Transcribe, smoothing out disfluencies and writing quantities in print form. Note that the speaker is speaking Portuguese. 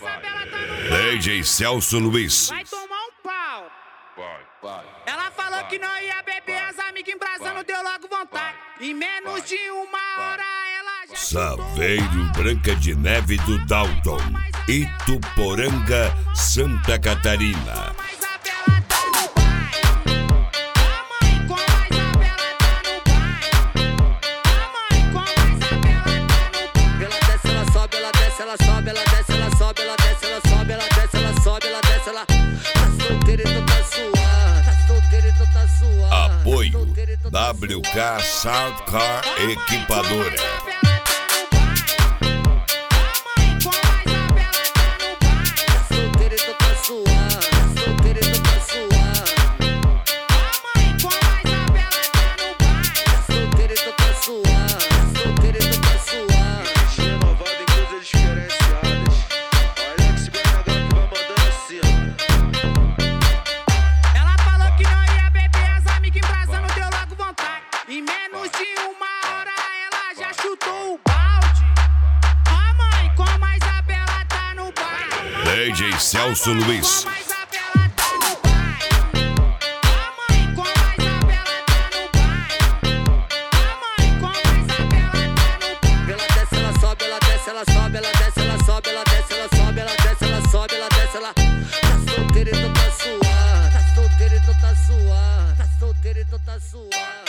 Isabela tá no bar. DJ Celso Luiz. Vai tomar um pau. Ela falou que não ia beber, as amigas embrasando, deu logo vontade. Em menos de uma hora ela já Saveiro Branca de Neve do Dalton, Ituporanga, Santa Catarina. Apoio WK Soundcar Equipadora. Em menos de uma hora ela já chutou o balde. A mãe, como a Isabela tá no bar. DJ Celso Luiz. Como a Isabela tá no bar. A mãe, como a Isabela tá no bar. A mãe, como a Isabela tá no bar. Ela desce, ela sobe, ela desce, ela sobe, ela desce, ela sobe, ela desce, ela sobe, ela desce, ela sobe, ela desce, ela. Tá solteiro, então tá suave. Tá solteiro, então tá suave. Tá solteiro, então tá suave.